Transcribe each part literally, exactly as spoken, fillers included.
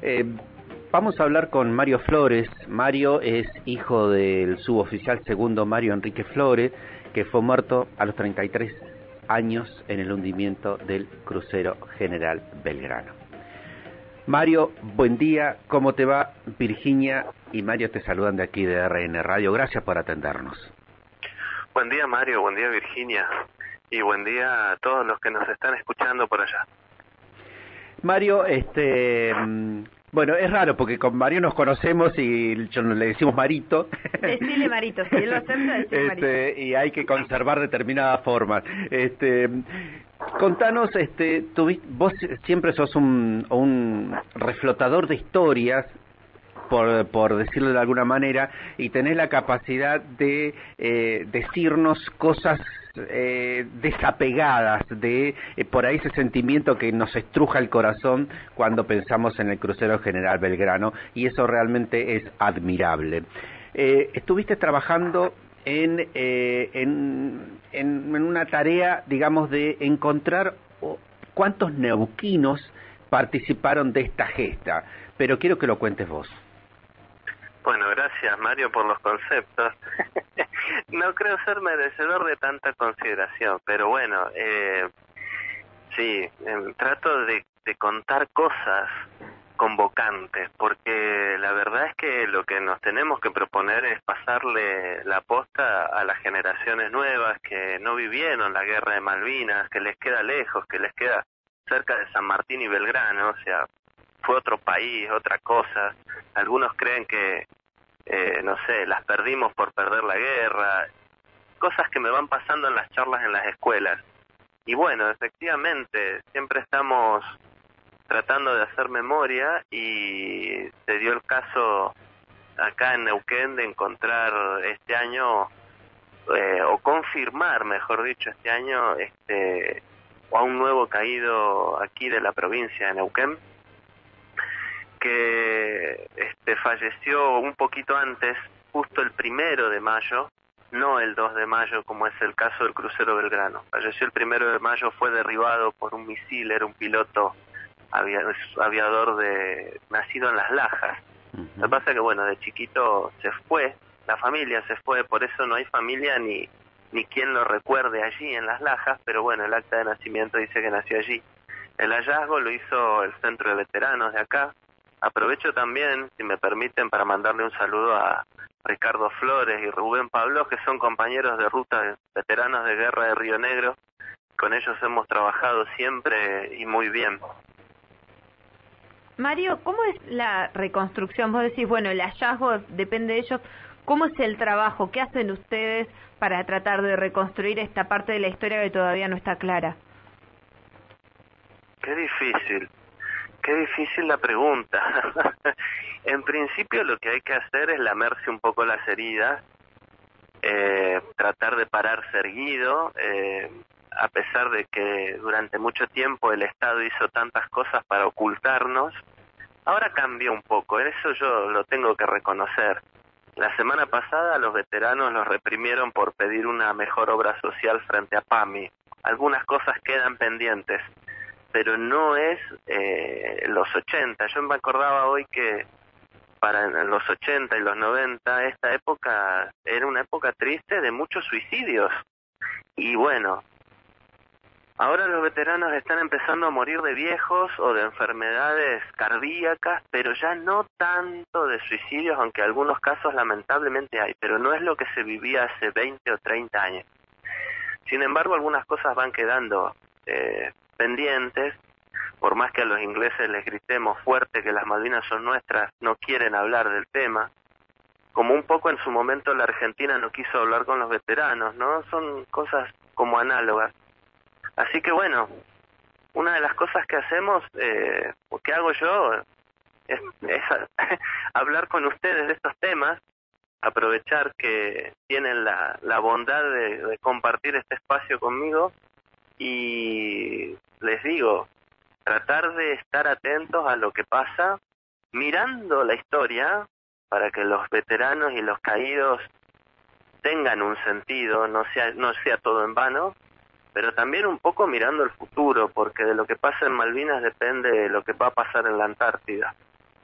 Eh, vamos a hablar con Mario Flores. Mario es hijo del suboficial segundo Mario Enrique Flores, que fue muerto a los treinta y tres años en el hundimiento del crucero General Belgrano. Mario, buen día, ¿cómo te va? Virginia y Mario te saludan de aquí de R N Radio, gracias por atendernos. Buen día, Mario, buen día, Virginia, y buen día a todos los que nos están escuchando por allá. Mario, este, bueno, es raro porque con Mario nos conocemos y yo le decimos Marito. Decile Marito, si él lo acepta, decile Marito. Este, y hay que conservar determinadas formas. Este, contanos, este, tú, vos siempre sos un, un reflotador de historias, por, por decirlo de alguna manera, y tenés la capacidad de eh, decirnos cosas eh, desapegadas de eh, por ahí ese sentimiento que nos estruja el corazón cuando pensamos en el crucero General Belgrano, y eso realmente es admirable. Eh, estuviste trabajando en, eh, en, en, en una tarea, digamos, de encontrar cuántos neuquinos participaron de esta gesta, pero quiero que lo cuentes vos. Bueno, gracias, Mario, por los conceptos. No creo ser merecedor de tanta consideración, pero bueno, eh, sí, eh, trato de, de contar cosas convocantes, porque la verdad es que lo que nos tenemos que proponer es pasarle la posta a las generaciones nuevas que no vivieron la guerra de Malvinas, que les queda lejos, que les queda cerca de San Martín y Belgrano, o sea, fue otro país, otra cosa. Algunos creen que, eh, no sé, las perdimos por perder la guerra, cosas que me van pasando en las charlas en las escuelas. Y bueno, efectivamente, siempre estamos tratando de hacer memoria y se dio el caso acá en Neuquén de encontrar este año, eh, o confirmar, mejor dicho, este año, este, a un nuevo caído aquí de la provincia de Neuquén, que este, falleció un poquito antes, justo el primero de mayo, no el dos de mayo como es el caso del crucero Belgrano. Falleció el primero de mayo, fue derribado por un misil, era un piloto avia, aviador de nacido en Las Lajas. Uh-huh. Lo que pasa es que, bueno, de chiquito se fue, la familia se fue, por eso no hay familia ni, ni quien lo recuerde allí en Las Lajas, pero bueno, el acta de nacimiento dice que nació allí. El hallazgo lo hizo el Centro de Veteranos de acá. Aprovecho también, si me permiten, para mandarle un saludo a Ricardo Flores y Rubén Pablo, que son compañeros de ruta de veteranos de guerra de Río Negro. Con ellos hemos trabajado siempre y muy bien. Mario, ¿cómo es la reconstrucción? Vos decís, bueno, el hallazgo depende de ellos. ¿Cómo es el trabajo? ¿Qué hacen ustedes para tratar de reconstruir esta parte de la historia que todavía no está clara? Qué difícil. Qué difícil la pregunta. En principio lo que hay que hacer es lamerse un poco las heridas, eh, tratar de pararse erguido, eh, a pesar de que durante mucho tiempo el Estado hizo tantas cosas para ocultarnos. Ahora cambió un poco, eso yo lo tengo que reconocer. La semana pasada los veteranos los reprimieron por pedir una mejor obra social frente a PAMI. Algunas cosas quedan pendientes, pero no es eh, los ochenta. Yo me acordaba hoy que para los ochenta y los noventa, esta época era una época triste de muchos suicidios. Y bueno, ahora los veteranos están empezando a morir de viejos o de enfermedades cardíacas, pero ya no tanto de suicidios, aunque algunos casos lamentablemente hay, pero no es lo que se vivía hace veinte o treinta años. Sin embargo, algunas cosas van quedando eh, pendientes, por más que a los ingleses les gritemos fuerte que las Malvinas son nuestras, no quieren hablar del tema, como un poco en su momento la Argentina no quiso hablar con los veteranos, ¿no? Son cosas como análogas. Así que bueno, una de las cosas que hacemos, eh, o que hago yo, es, es hablar con ustedes de estos temas, aprovechar que tienen la, la bondad de, de compartir este espacio conmigo, y les digo, tratar de estar atentos a lo que pasa, mirando la historia, para que los veteranos y los caídos tengan un sentido, no sea, no sea todo en vano, pero también un poco mirando el futuro, porque de lo que pasa en Malvinas depende de lo que va a pasar en la Antártida.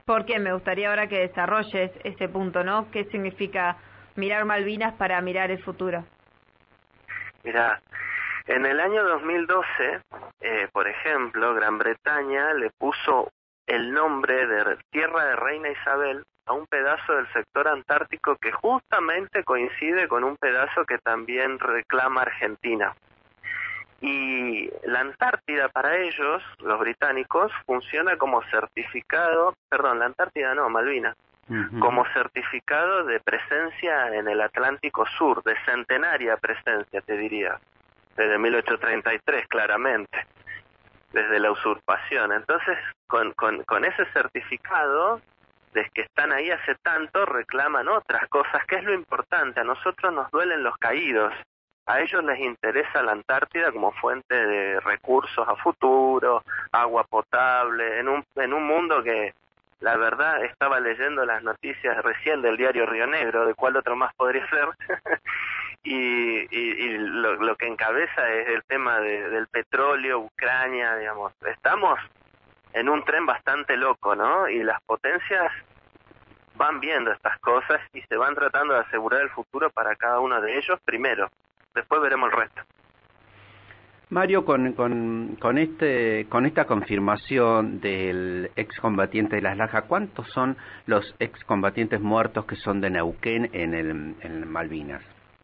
Porque me gustaría ahora que desarrolles ese punto, ¿no? ¿Qué significa mirar Malvinas para mirar el futuro? Mira, en el año dos mil doce, eh, por ejemplo, Gran Bretaña le puso el nombre de Tierra de Reina Isabel a un pedazo del sector antártico que justamente coincide con un pedazo que también reclama Argentina. Y la Antártida para ellos, los británicos, funciona como certificado, perdón, la Antártida no, Malvinas, uh-huh. como certificado de presencia en el Atlántico Sur, de centenaria presencia, te diría, desde mil ochocientos treinta y tres claramente, desde la usurpación. Entonces, con, con, con ese certificado, desde que están ahí hace tanto, reclaman otras cosas, que es lo importante. A nosotros nos duelen los caídos. A ellos les interesa la Antártida como fuente de recursos a futuro, agua potable, en un, en un mundo que, la verdad, estaba leyendo las noticias recién del diario Río Negro, de cuál otro más podría ser, y, y, y lo, lo que encabeza es el tema de, del petróleo, Ucrania, digamos. Estamos en un tren bastante loco, ¿no? Y las potencias van viendo estas cosas y se van tratando de asegurar el futuro para cada uno de ellos primero. Después veremos el resto. Mario, con, con, con, este, con esta confirmación del excombatiente de Las Lajas, ¿cuántos son los excombatientes muertos que son de Neuquén en, el, en Malvinas?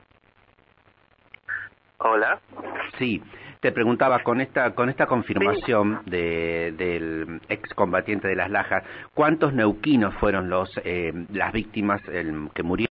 Hola. Sí, te preguntaba, con esta con esta confirmación sí. de, del excombatiente de Las Lajas, ¿cuántos neuquinos fueron los eh, las víctimas el, que murieron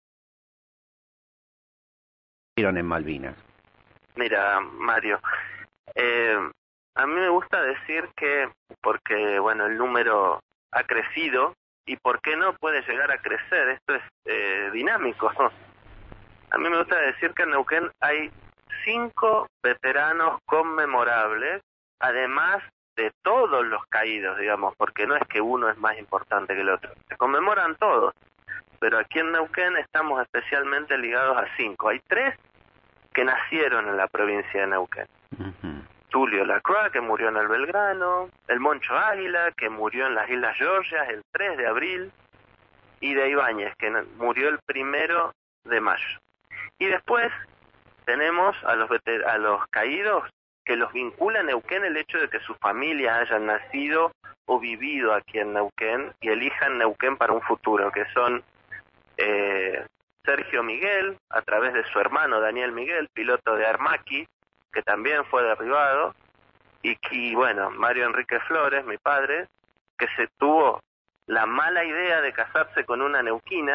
en Malvinas? Mira, Mario, eh, a mí me gusta decir que, porque, bueno, el número ha crecido, y por qué no puede llegar a crecer, esto es eh, dinámico. A mí me gusta decir que en Neuquén hay cinco veteranos conmemorables, además de todos los caídos, digamos, porque no es que uno es más importante que el otro, se conmemoran todos, pero aquí en Neuquén estamos especialmente ligados a cinco. Hay tres que nacieron en la provincia de Neuquén. Uh-huh. Tulio Lacroix, que murió en el Belgrano, el Moncho Águila, que murió en las Islas Georgias el tres de abril, y de Ibáñez, que murió el primero de mayo. Y después tenemos a los veter- a los caídos que los vincula a Neuquén el hecho de que sus familias hayan nacido o vivido aquí en Neuquén y elijan Neuquén para un futuro, que son eh, Sergio Miguel, a través de su hermano Daniel Miguel, piloto de Armaqui, que también fue derribado, y, y bueno, Mario Enrique Flores, mi padre, que se tuvo la mala idea de casarse con una neuquina,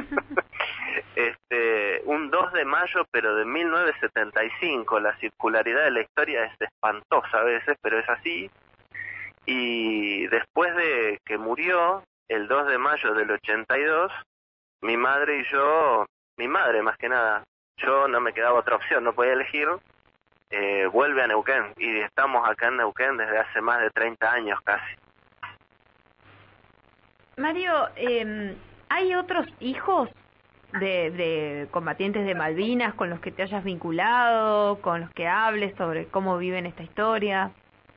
este, un dos de mayo, pero de mil novecientos setenta y cinco, la circularidad de la historia es espantosa a veces, pero es así, y después de que murió, el dos de mayo del ochenta y dos, mi madre y yo, mi madre más que nada, yo no me quedaba otra opción, no podía elegir, eh, vuelve a Neuquén, y estamos acá en Neuquén desde hace más de treinta años casi. Mario, eh, ¿hay otros hijos de, de combatientes de Malvinas con los que te hayas vinculado, con los que hables sobre cómo viven esta historia?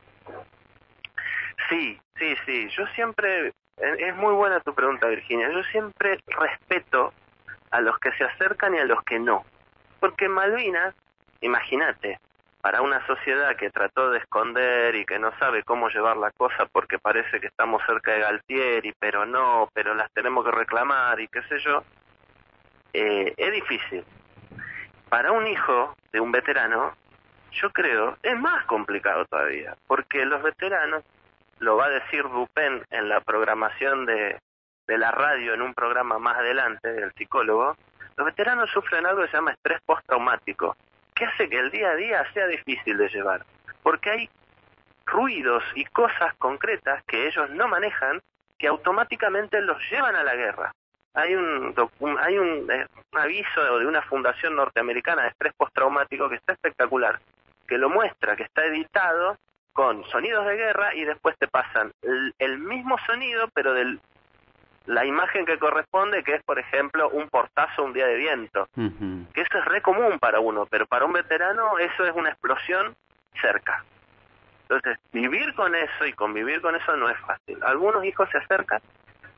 Sí, sí, sí, yo siempre, es muy buena tu pregunta, Virginia, yo siempre respeto a los que se acercan y a los que no, porque Malvinas, imagínate, para una sociedad que trató de esconder y que no sabe cómo llevar la cosa porque parece que estamos cerca de Galtieri, pero no, pero las tenemos que reclamar y qué sé yo, eh, es difícil. Para un hijo de un veterano, yo creo, es más complicado todavía, porque los veteranos, lo va a decir Dupin en la programación de, de la radio, en un programa más adelante, del psicólogo, los veteranos sufren algo que se llama estrés postraumático, que hace que el día a día sea difícil de llevar, porque hay ruidos y cosas concretas que ellos no manejan, que automáticamente los llevan a la guerra. Hay un, un hay un, eh, un aviso de una fundación norteamericana de estrés postraumático que está espectacular, que lo muestra, que está editado con sonidos de guerra y después te pasan el, el mismo sonido, pero del la imagen que corresponde, que es, por ejemplo, un portazo un día de viento. Uh-huh. Que eso es re común para uno, pero para un veterano eso es una explosión cerca. Entonces, vivir con eso y convivir con eso no es fácil. Algunos hijos se acercan,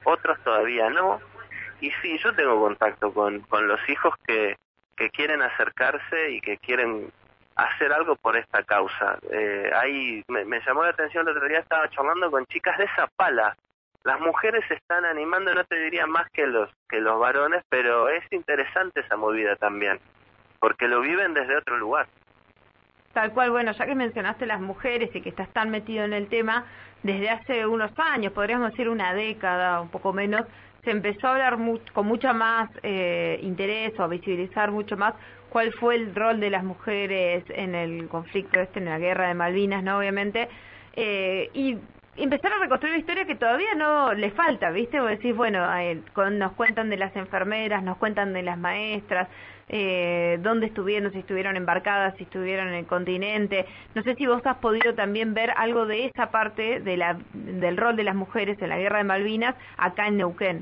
otros todavía no. Y sí, yo tengo contacto con, con los hijos que, que quieren acercarse y que quieren hacer algo por esta causa. Eh, ahí me, me llamó la atención, el otro día estaba charlando con chicas de Zapala. Las mujeres se están animando, no te diría más que los que los varones, pero es interesante esa movida también, porque lo viven desde otro lugar. Tal cual, bueno, ya que mencionaste las mujeres y que estás tan metido en el tema, desde hace unos años, podríamos decir una década, un poco menos, se empezó a hablar mu con mucha más eh, interés o a visibilizar mucho más cuál fue el rol de las mujeres en el conflicto este, en la guerra de Malvinas, ¿no? Obviamente, eh, y empezar a reconstruir la historia que todavía no le falta, ¿viste? Vos decís, bueno, eh, con, nos cuentan de las enfermeras, nos cuentan de las maestras, eh, dónde estuvieron, si estuvieron embarcadas, si estuvieron en el continente. No sé si vos has podido también ver algo de esa parte de la, del rol de las mujeres en la guerra de Malvinas acá en Neuquén.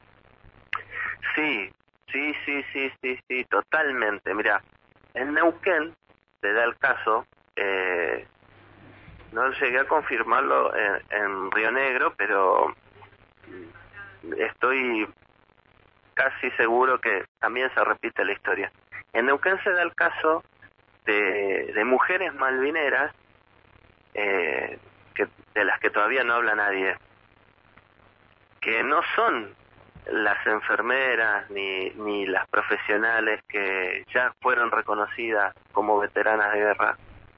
Sí, sí, sí, sí, sí, sí, totalmente. Mira, en Neuquén, se da el caso, eh, no llegué a confirmarlo en, en Río Negro, pero estoy casi seguro que también se repite la historia. En Neuquén se da el caso de, de mujeres malvineras, eh, que, de las que todavía no habla nadie, que no son las enfermeras ni, ni las profesionales que ya fueron reconocidas como veteranas de guerra,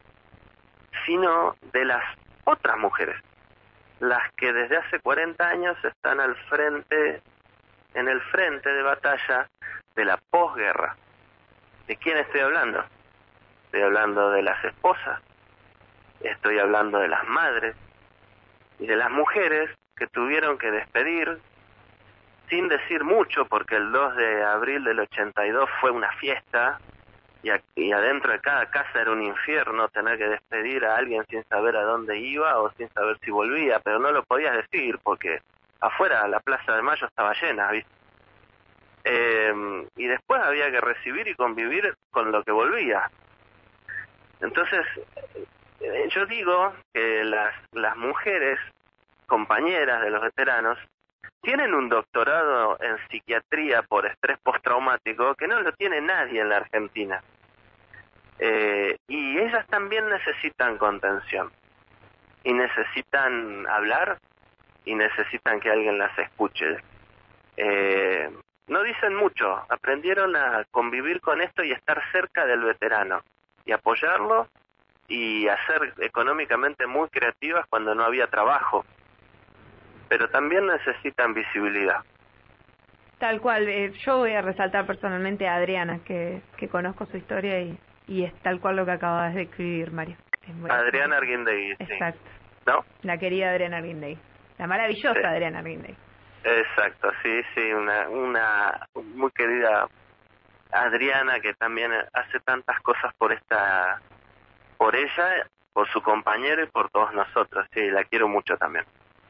sino de las otras mujeres, las que desde hace cuarenta años están al frente, en el frente de batalla de la posguerra. ¿De quién estoy hablando? Estoy hablando de las esposas, estoy hablando de las madres y de las mujeres que tuvieron que despedir sin decir mucho, porque el dos de abril del ochenta y dos fue una fiesta y, a, y adentro de cada casa era un infierno tener que despedir a alguien sin saber a dónde iba o sin saber si volvía, pero no lo podías decir porque afuera la Plaza de Mayo estaba llena, ¿viste? Eh, y después había que recibir y convivir con lo que volvía. Entonces, eh, yo digo que las, las mujeres compañeras de los veteranos tienen un doctorado en psiquiatría por estrés postraumático que no lo tiene nadie en la Argentina. Eh, y ellas también necesitan contención. Y necesitan hablar y necesitan que alguien las escuche. Eh, no dicen mucho, aprendieron a convivir con esto y estar cerca del veterano. Y apoyarlo y a ser económicamente muy creativas cuando no había trabajo. Pero también necesitan visibilidad. Tal cual, eh, yo voy a resaltar personalmente a Adriana, que, que conozco su historia y, y es tal cual lo que acabas de escribir, Mario. Adriana Arguindegui, sí. Exacto. ¿No? La querida Adriana Arguindegui. La maravillosa sí. Adriana Arguindegui. Exacto, sí, sí, una, una muy querida Adriana que también hace tantas cosas por esta, por ella, por su compañero y por todos nosotros. Sí, la quiero mucho también.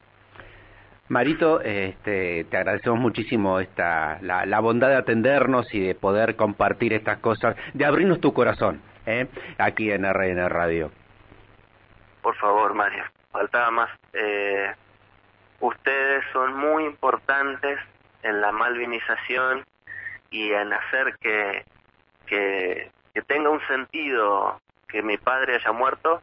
Marito, este, te agradecemos muchísimo esta la, la bondad de atendernos y de poder compartir estas cosas, de abrirnos tu corazón, ¿eh? Aquí en R N Radio. Por favor, Mario, faltaba más. Eh, ustedes son muy importantes en la malvinización y en hacer que, que, que tenga un sentido que mi padre haya muerto.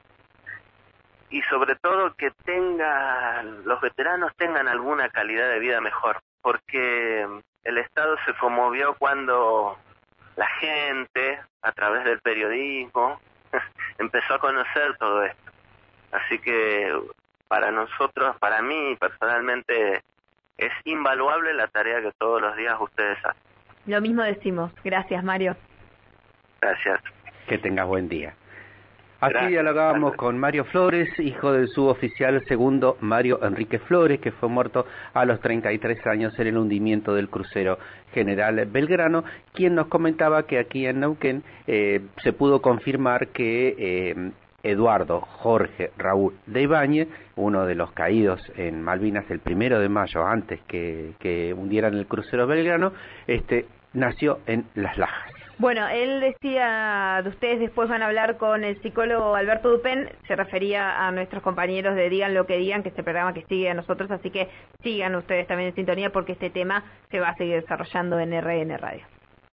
Y sobre todo que tengan, los veteranos tengan alguna calidad de vida mejor, porque el Estado se conmovió cuando la gente, a través del periodismo, empezó a conocer todo esto. Así que para nosotros, para mí personalmente, es invaluable la tarea que todos los días ustedes hacen. Lo mismo decimos. Gracias, Mario. Gracias. Que tengas buen día. Aquí dialogábamos con Mario Flores, hijo del suboficial segundo Mario Enrique Flores, que fue muerto a los treinta y tres años en el hundimiento del crucero General Belgrano, quien nos comentaba que aquí en Neuquén eh, se pudo confirmar que eh, Eduardo Jorge Raúl de Ibáñez, uno de los caídos en Malvinas el primero de mayo, antes que, que hundieran el crucero Belgrano, este, nació en Las Lajas. Bueno, él decía, de ustedes después van a hablar con el psicólogo Alberto Dupen, se refería a nuestros compañeros de Digan lo que digan, que este programa que sigue a nosotros, así que sigan ustedes también en sintonía porque este tema se va a seguir desarrollando en R N Radio.